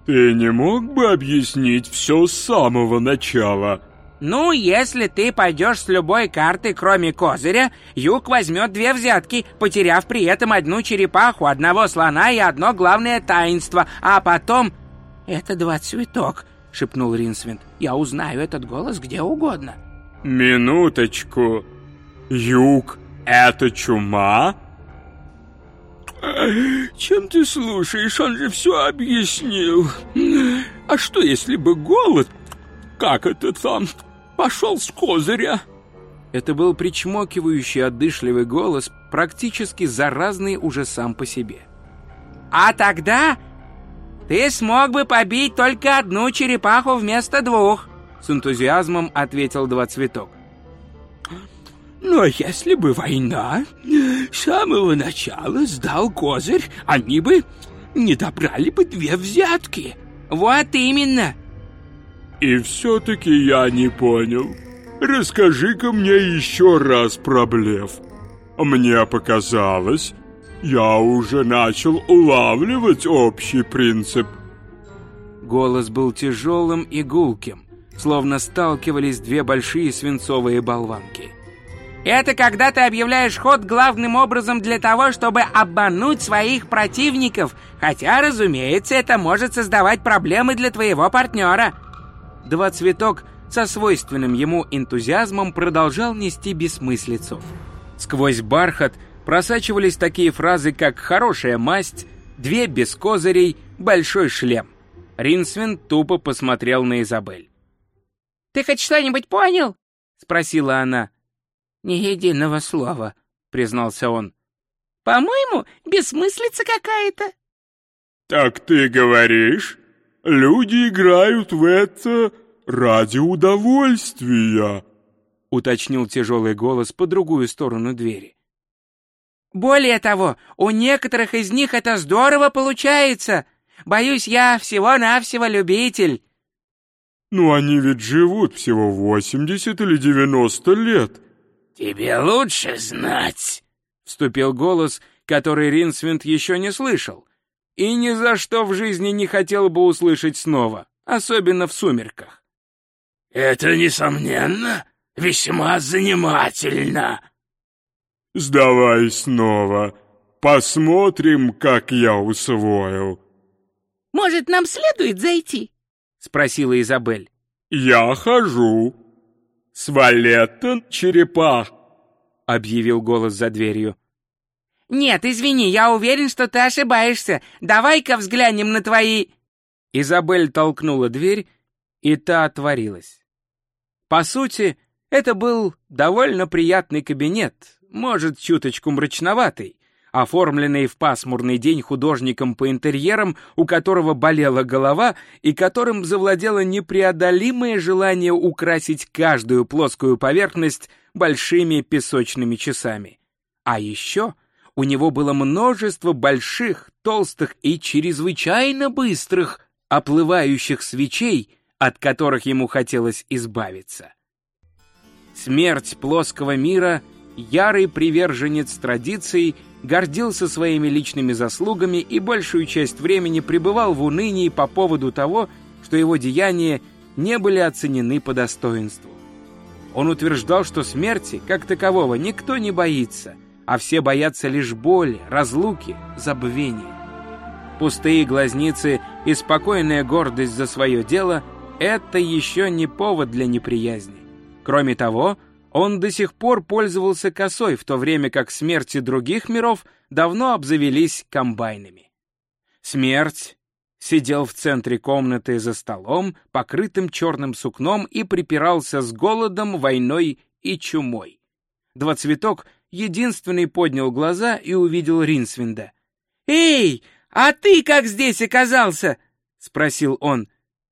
Ты не мог бы объяснить все с самого начала? Ну, если ты пойдешь с любой карты, кроме козыря, Юг возьмет 2 взятки, потеряв при этом 1 черепаху, 1 слона и 1 главное таинство, а потом... «Это 2 цветок», — шепнул Ринсвинд. «Я узнаю этот голос где угодно». Минуточку. Юг — это чума? Чем ты слушаешь? Он же все объяснил. А что, если бы голод, как это там, пошел с козыря? Это был причмокивающий, отдышливый голос, практически заразный уже сам по себе. «А тогда ты смог бы побить только 1 черепаху вместо 2», — с энтузиазмом ответил 2 цветок. Но если бы война с самого начала сдал козырь, они бы не добрали бы 2 взятки. Вот именно. И все-таки я не понял. Расскажи-ка мне еще раз про блеф. Мне показалось, я уже начал улавливать общий принцип. Голос был тяжелым и гулким, словно сталкивались 2 большие свинцовые болванки. Это когда ты объявляешь ход главным образом для того, чтобы обмануть своих противников, хотя, разумеется, это может создавать проблемы для твоего партнера. 2 цветок со свойственным ему энтузиазмом продолжал нести бессмыслицу. Сквозь бархат просачивались такие фразы, как «хорошая масть», «2 без козырей», «большой шлем». Ринсвинд тупо посмотрел на Изабель. «Ты хоть что-нибудь понял?» — спросила она. «Ни единого слова», — признался он. «По-моему, бессмыслица какая-то». «Так ты говоришь, люди играют в это ради удовольствия», — уточнил тяжелый голос по другую сторону двери. «Более того, у некоторых из них это здорово получается. Боюсь, я всего-навсего любитель». «Ну они ведь живут всего 80 или 90 лет». «Тебе лучше знать», — вступил голос, который Ринсвинд еще не слышал, и ни за что в жизни не хотел бы услышать снова, особенно в сумерках. «Это, несомненно, весьма занимательно». «Сдавай снова, посмотрим, как я усвоил». «Может, нам следует зайти?» — спросила Изабель. «Я хожу. Свалеттон черепах», — объявил голос за дверью. «Нет, извини, я уверен, что ты ошибаешься. Давай-ка взглянем на твои...» Изабель толкнула дверь, и та отворилась. По сути, это был довольно приятный кабинет, может, чуточку мрачноватый, оформленный в пасмурный день художником по интерьерам, у которого болела голова и которым завладело непреодолимое желание украсить каждую плоскую поверхность большими песочными часами. А еще у него было множество больших, толстых и чрезвычайно быстрых оплывающих свечей, от которых ему хотелось избавиться. Смерть плоского мира, ярый приверженец традиций, гордился своими личными заслугами и большую часть времени пребывал в унынии по поводу того, что его деяния не были оценены по достоинству. Он утверждал, что смерти, как такового, никто не боится, а все боятся лишь боли, разлуки, забвения. Пустые глазницы и спокойная гордость за свое дело — это еще не повод для неприязни. Кроме того, он до сих пор пользовался косой, в то время как смерти других миров давно обзавелись комбайнами. Смерть сидел в центре комнаты за столом, покрытым черным сукном, и припирался с голодом, войной и чумой. Двоцветок единственный поднял глаза и увидел Ринсвинда. «Эй, а ты как здесь оказался?» — спросил он.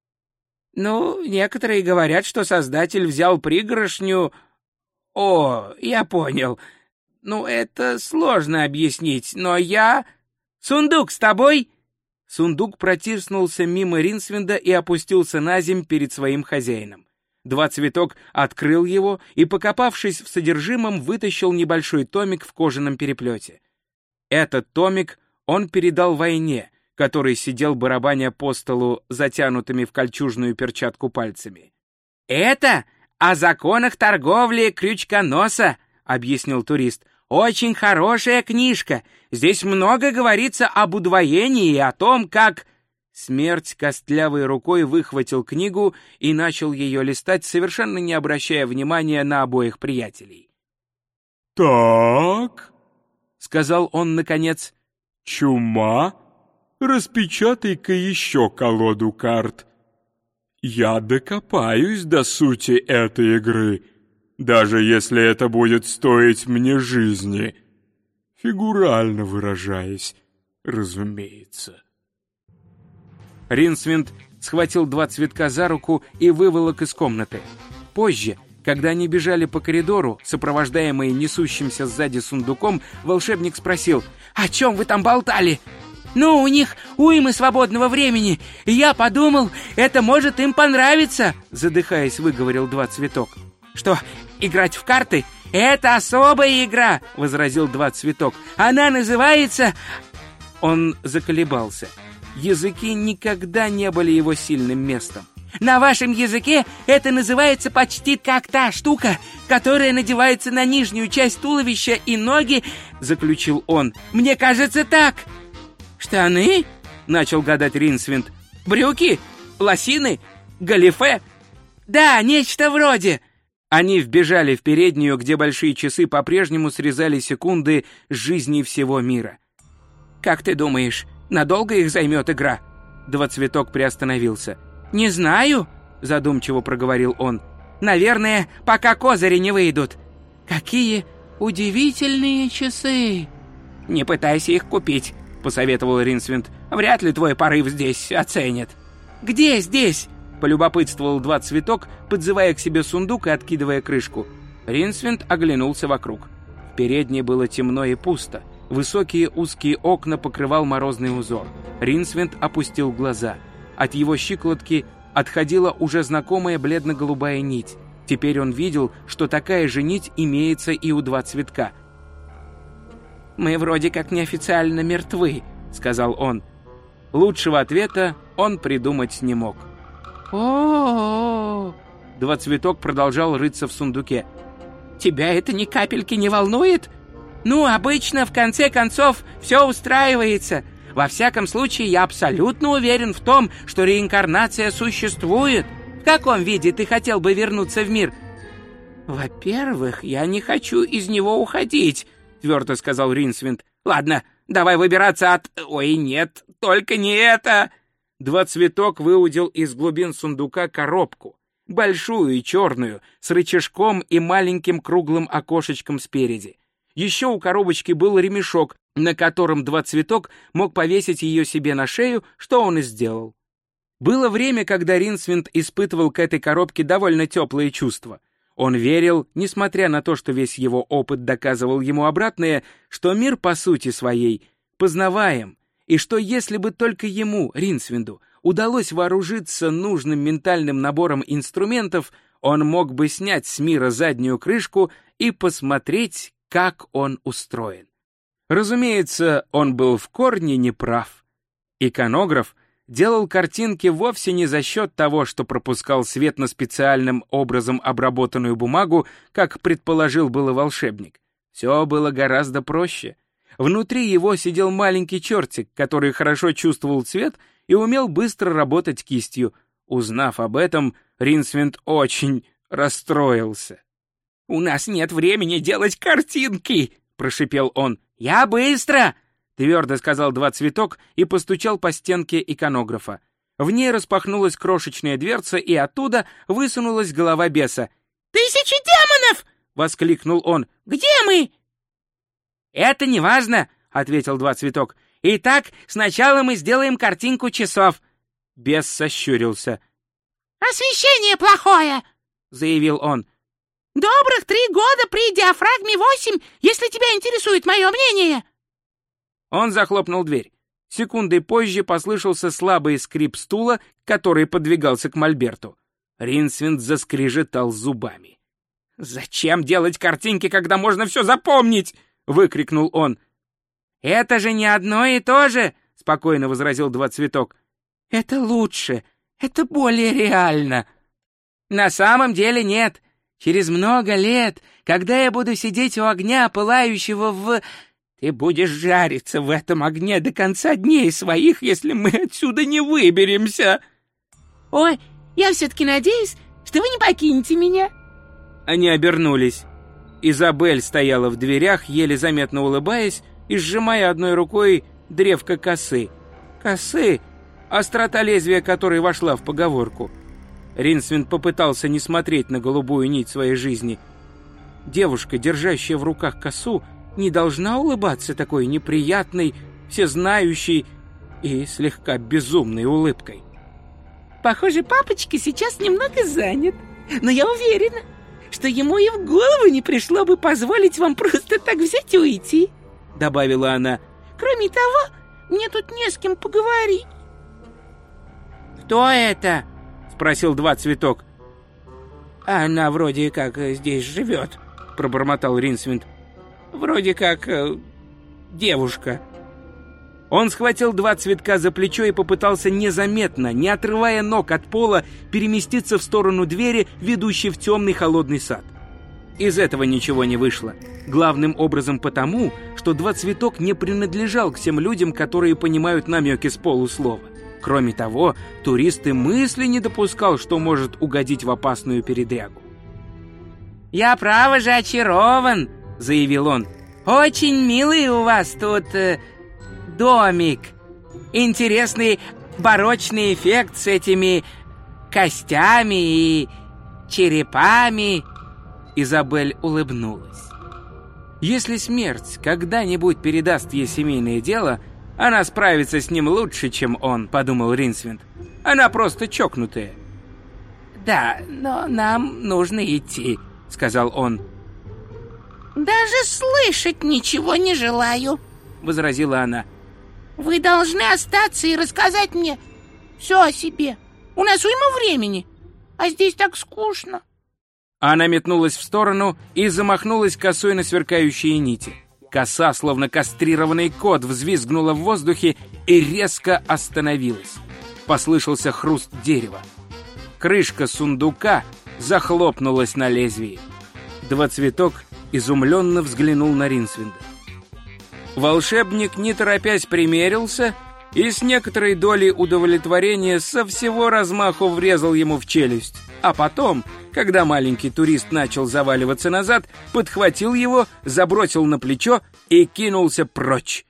«Ну, некоторые говорят, что Создатель взял пригоршню...» «О, я понял. Ну, это сложно объяснить, но я...» «Сундук с тобой?» Сундук протиснулся мимо Ринсвинда и опустился на земь перед своим хозяином. Двоцветок открыл его и, покопавшись в содержимом, вытащил небольшой томик в кожаном переплете. Этот томик он передал войне, который сидел, барабаня по столу затянутыми в кольчужную перчатку пальцами. «Это о законах торговли крючконоса», — объяснил турист. «Очень хорошая книжка. Здесь много говорится об удвоении и о том, как...» Смерть костлявой рукой выхватил книгу и начал ее листать, совершенно не обращая внимания на обоих приятелей. «Так», — сказал он наконец, — «чума, распечатай-ка еще колоду карт. Я докопаюсь до сути этой игры, даже если это будет стоить мне жизни, фигурально выражаясь, разумеется». Ринсвинд схватил 2 цветка за руку и выволок из комнаты. Позже, когда они бежали по коридору, сопровождаемые несущимся сзади сундуком, волшебник спросил: «О чем вы там болтали?» «Ну, у них уйма свободного времени, и я подумал, это может им понравиться», — задыхаясь, выговорил 2 цветок. «Что, играть в карты? Это особая игра», — возразил 2 цветок. «Она называется...» Он заколебался. Языки никогда не были его сильным местом. «На вашем языке это называется почти как та штука, которая надевается на нижнюю часть туловища и ноги», — заключил он. «Мне кажется, так». «Штаны?» — начал гадать Ринсвинд. «Брюки? Лосины? Галифе?» «Да, нечто вроде». Они вбежали в переднюю, где большие часы по-прежнему срезали секунды с жизни всего мира. «Как ты думаешь, надолго их займет игра?» 2 цветок приостановился. «Не знаю», — задумчиво проговорил он. «Наверное, пока козыри не выйдут». «Какие удивительные часы!» «Не пытайся их купить», — посоветовал Ринсвинд. «Вряд ли твой порыв здесь оценят». «Где здесь?» — полюбопытствовал 2 цветок, подзывая к себе сундук и откидывая крышку. Ринсвинд оглянулся вокруг. В передней было темно и пусто. Высокие узкие окна покрывал морозный узор. Ринсвинд опустил глаза. От его щиколотки отходила уже знакомая бледно-голубая нить. Теперь он видел, что такая же нить имеется и у 2 цветка. «Мы вроде как неофициально мертвы», — сказал он. Лучшего ответа он придумать не мог. «О-о-о!» 2 цветок продолжал рыться в сундуке. «Тебя это ни капельки не волнует? Ну, обычно, в конце концов, все устраивается. Во всяком случае, я абсолютно уверен в том, что реинкарнация существует. В каком виде ты хотел бы вернуться в мир?» «Во-первых, я не хочу из него уходить», — твердо сказал Ринсвинд. «Ладно, давай выбираться от... Ой, нет, только не это!» 2 цветок выудил из глубин сундука коробку, большую и черную, с рычажком и маленьким круглым окошечком спереди. Еще у коробочки был ремешок, на котором 2 цветок мог повесить ее себе на шею, что он и сделал. Было время, когда Ринсвинд испытывал к этой коробке довольно теплые чувства. Он верил, несмотря на то, что весь его опыт доказывал ему обратное, что мир по сути своей познаваем, и что если бы только ему, Ринсвинду, удалось вооружиться нужным ментальным набором инструментов, он мог бы снять с мира заднюю крышку и посмотреть, как он устроен. Разумеется, он был в корне неправ. Иконограф делал картинки вовсе не за счет того, что пропускал свет на специальным образом обработанную бумагу, как предположил было волшебник. Все было гораздо проще. Внутри его сидел маленький чертик, который хорошо чувствовал цвет и умел быстро работать кистью. Узнав об этом, Ринсвинд очень расстроился. «У нас нет времени делать картинки!» — прошипел он. «Я быстро!» — твердо сказал 2 цветок и постучал по стенке иконографа. В ней распахнулась крошечная дверца, и оттуда высунулась голова беса. «Тысячи демонов!» — воскликнул он. «Где мы?» «Это не важно», — ответил 2 цветок. «Итак, сначала мы сделаем картинку часов». Бес сощурился. «Освещение плохое», — заявил он. «Добрых 3 года при диафрагме 8, если тебя интересует мое мнение». Он захлопнул дверь. Секундой позже послышался слабый скрип стула, который подвигался к мольберту. Ринсвинд заскрежетал зубами. «Зачем делать картинки, когда можно все запомнить?» — выкрикнул он. «Это же не одно и то же?» — спокойно возразил Два Цветок. «Это лучше, это более реально». «На самом деле нет. Через много лет, когда я буду сидеть у огня, пылающего в... Ты будешь жариться в этом огне до конца дней своих, если мы отсюда не выберемся». Ой, я все-таки надеюсь, что вы не покинете меня. Они обернулись. Изабель стояла в дверях, еле заметно улыбаясь и сжимая одной рукой древко косы. Косы, острота лезвия которой вошла в поговорку. Ринсвинд попытался не смотреть на голубую нить своей жизни. Девушка, держащая в руках косу, не должна улыбаться такой неприятной, всезнающей и слегка безумной улыбкой. Похоже, папочка сейчас немного занят, но я уверена, что ему и в голову не пришло бы позволить вам просто так взять и уйти, добавила она. Кроме того, мне тут не с кем поговорить. Кто это? Спросил Два Цветок. Она вроде как здесь живет, пробормотал Ринсвинд. Вроде как девушка. Он схватил Два Цветка за плечо и попытался незаметно, не отрывая ног от пола, переместиться в сторону двери, ведущей в темный холодный сад. Из этого ничего не вышло. Главным образом потому, что Два Цветок не принадлежал к тем людям, которые понимают намеки с полуслова. Кроме того, турист и мысли не допускал, что может угодить в опасную передрягу. «Я право же очарован», — заявил он. «Очень милый у вас тут домик. Интересный барочный эффект с этими костями и черепами». Изабель улыбнулась. Если смерть когда-нибудь передаст ей семейное дело, она справится с ним лучше, чем он, подумал Ринсвинд. Она просто чокнутая. «Да, но нам нужно идти», — сказал он. «Даже слышать ничего не желаю», — возразила она. «Вы должны остаться и рассказать мне все о себе. У нас уйма времени, а здесь так скучно». Она метнулась в сторону и замахнулась косой на сверкающие нити. Коса, словно кастрированный кот, взвизгнула в воздухе и резко остановилась. Послышался хруст дерева. Крышка сундука захлопнулась на лезвии. Два Цветок изумленно взглянул на Ринсвинда. Волшебник, не торопясь, примерился и с некоторой долей удовлетворения со всего размаху врезал ему в челюсть. А потом, когда маленький турист начал заваливаться назад, подхватил его, забросил на плечо и кинулся прочь.